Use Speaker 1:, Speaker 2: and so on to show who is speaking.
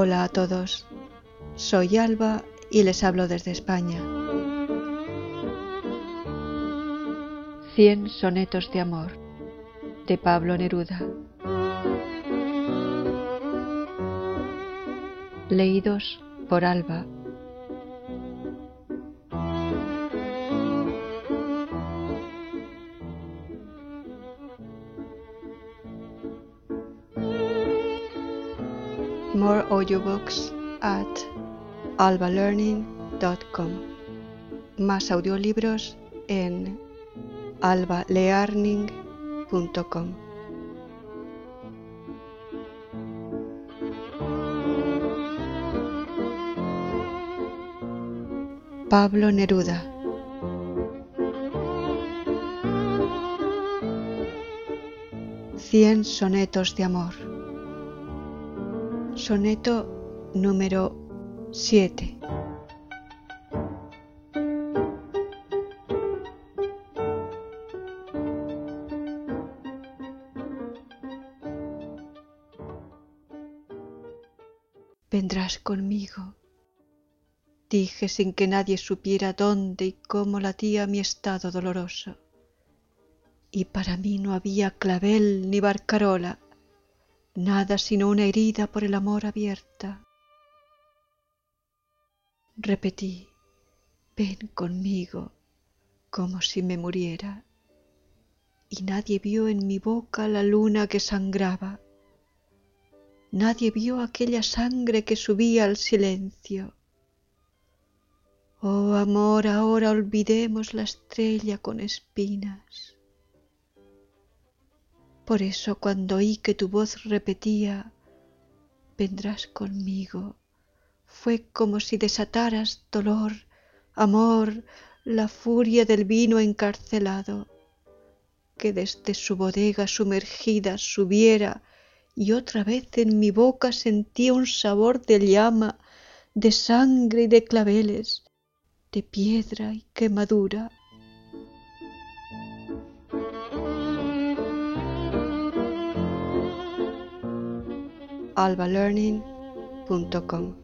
Speaker 1: Hola a todos, soy Alba y les hablo desde España. 100 sonetos de amor, de Pablo Neruda. Leídos por Alba. More audiobooks at albalearning.com. Más audiolibros en albalearning.com. Pablo Neruda. Cien sonetos de amor. Soneto número 7. Vendrás conmigo, dije sin que nadie supiera dónde y cómo latía mi estado doloroso. Y para mí no había clavel ni barcarola, nada sino una herida por el amor abierta. Repetí, ven conmigo, como si me muriera, y nadie vio en mi boca la luna que sangraba, nadie vio aquella sangre que subía al silencio. Oh amor, ahora olvidemos la estrella con espinas. Por eso cuando oí que tu voz repetía, vendrás conmigo, fue como si desataras dolor, amor, la furia del vino encarcelado, que desde su bodega sumergida subiera y otra vez en mi boca sentía un sabor de llama, de sangre y de claveles, de piedra y quemadura. albalearning.com